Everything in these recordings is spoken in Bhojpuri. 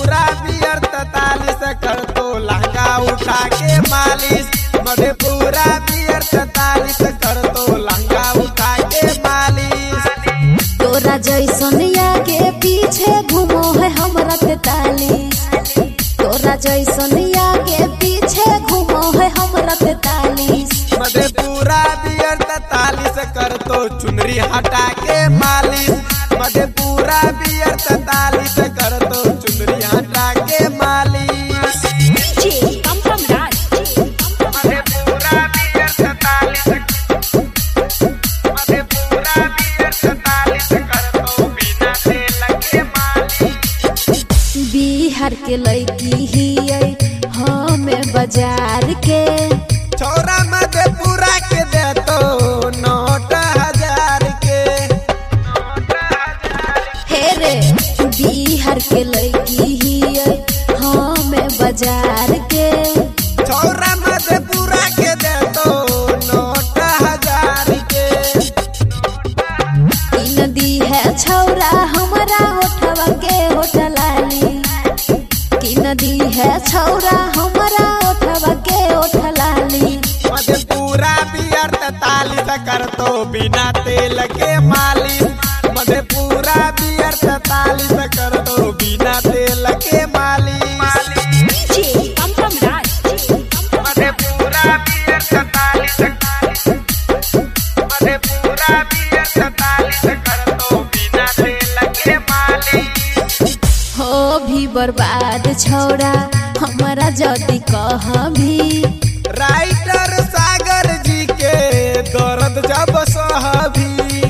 मधेपुरा बियर 43 कर तो लहंगा उठा के मालिश। मधेपुरा बियर 43 कर तो लहंगा उठा के मालिश। तोरा जैसन आगे पीछे घूमो है हमरा 43। तोरा जैसन आगे पीछे घूमो है हमरा 43। मधेपुरा बियर 43 कर तो चुनरी हटा के मालिश। मधेपुरा बियर 43 कर तो चुनरी हटा के मालिश। मधेपुरा बियर 43 मधेपुरा बियर 43 कर तो बिना तेल के मालिश। बिहार के लड़की ही हमें बाजार के छोरा मधेपुरा के दे तो नोट 1000 के। हे रे बिहार के लड़की ही हमें बाजार के छोरा मधेपुरा के दे तो नोट 1000 के। ई नदी है छौरा हमारा होठवा के होठलाली। की नदी है छौरा हमारा होठवा के होठलाली। मधेपुरा बियर 43 कर तो बिना तेल के मालिश। मधेपुरा बियर 43 कर तो बिना तेल के मालिश। मधेपुरा बियर 43 मधेपुरा बियर 43 कर तो बिना तेल के मालिश। हो भी बर्बाद छौरा हमारा जदी कह भी। राइटर सागर जी के दर्द जब सहभी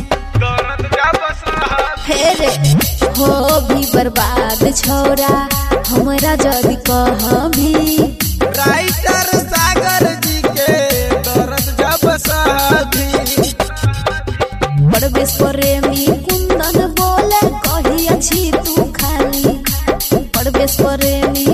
हे रे हो भी बर्बाद छौरा हमारा जदी कह भी। राइटर सागर जी के दर्द जब सहभी। परवेश प्रेमी कुंदन बोले कही अच्छी तू खाली। परवेश प्रेमी